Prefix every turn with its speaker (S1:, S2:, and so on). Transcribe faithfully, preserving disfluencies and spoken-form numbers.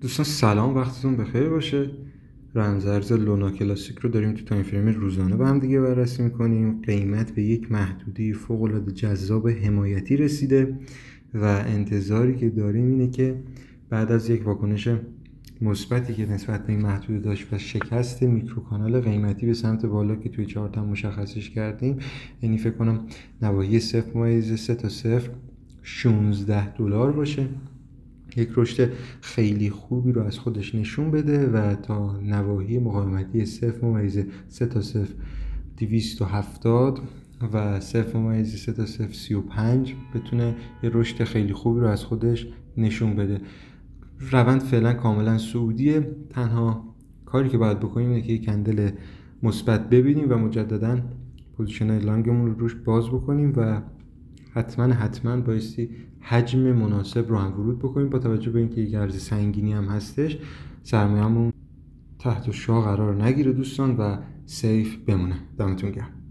S1: دوستان سلام، وقتتون بخیر باشه. رمزارز لونا کلاسیک رو داریم تو تایم فریم روزانه با هم دیگه بررسی میکنیم. قیمت به یک محدوده فوق العاده جذاب حمایتی رسیده و انتظاری که داریم اینه که بعد از یک واکنش مثبتی که نسبت به این محدوده داشت و شکست میکروکانال قیمتی به سمت بالا که توی چارت هم مشخصش کردیم، یعنی فکر کنم نواحی صفر ممیز سه تا صفر شانزده دلار باشه، یک رشد خیلی خوبی رو از خودش نشون بده و تا نواحی مقاومتی صفر ممیز سه تا صفر دویست و هفتاد و صفر ممیز سه تا صفر سی و پنج بتونه یه رشد خیلی خوبی رو از خودش نشون بده. روند فعلا کاملا صعودیه. تنها کاری که باید بکنیم اینه که یک کندل مثبت ببینیم و مجددا پوزیشن لانگمون رو روش باز بکنیم و حتما حتما بایستی حجم مناسب رو هم ورود بکنیم. با توجه به اینکه یک ارز سنگینی هم هستش، سرمایه‌مون تحت شعاع قرار نگیره دوستان و سیف بمونه. دمتون گرم.